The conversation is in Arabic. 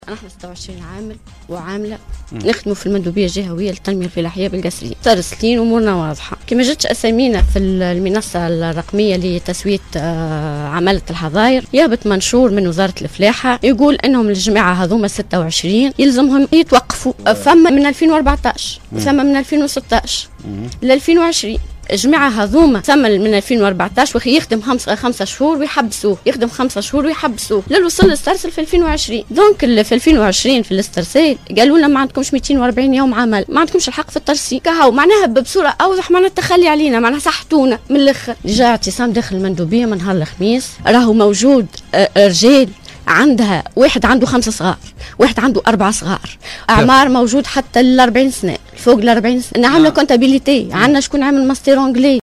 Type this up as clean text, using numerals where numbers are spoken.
أنا 26 عامل وعاملة نخدموا في المندوبية الجهوية للتنمية الفلاحية بالقصرية. ترسلين أمورنا واضحة. كما جاتش أسامينا في المنصة الرقمية لتسوية عمالة الحظاير، يهبط منشور من وزارة الفلاحة يقول أنهم الجماعة هذوما 26 يلزمهم يتوقفوا. فما من 2014 وثم من 2016 ل 2020 الجماعة هذوما ثم من 2014 وخي يخدم 5 شهور ويحبسوه، يخدم 5 شهور ويحبسوه للوصول للسترسل في 2020. دونك في 2020 في الاسترسال قالوا لنا ما عندكمش 240 يوم عمل، ما عندكمش الحق في الترسيل. كهو معناها بصورة أوضح معناها التخلي علينا، معناها صحتونا من الآخر. جاء اعتصام داخل المندوبية من نهار الخميس، راهو موجود رجال عندها واحد عنده 5 صغار، واحد عنده 4 صغار، اعمار موجود حتى ال 40 سنه، فوق ال 40 سنه. عندنا كونتابيليتي، عندنا شكون عامل ماستر انجلي.